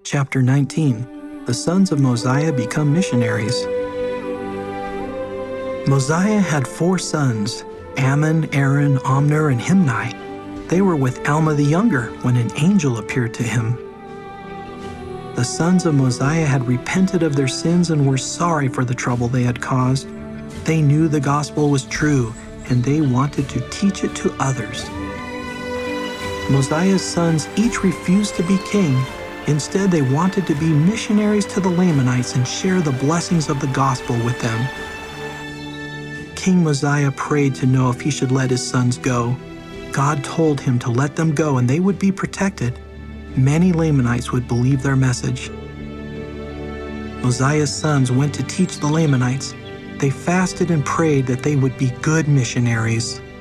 Chapter 19. The sons of Mosiah become missionaries. Mosiah had 4 sons, Ammon, Aaron, Omner, and Himni. They were with Alma the younger when an angel appeared to him. The sons of Mosiah had repented of their sins and were sorry for the trouble they had caused. They knew the gospel was true, and they wanted to teach it to others. Mosiah's sons each refused to be king. Instead, they wanted to be missionaries to the Lamanites and share the blessings of the gospel with them. King Mosiah prayed to know if he should let his sons go. God told him to let them go and they would be protected. Many Lamanites would believe their message. Mosiah's sons went to teach the Lamanites. They fasted and prayed that they would be good missionaries.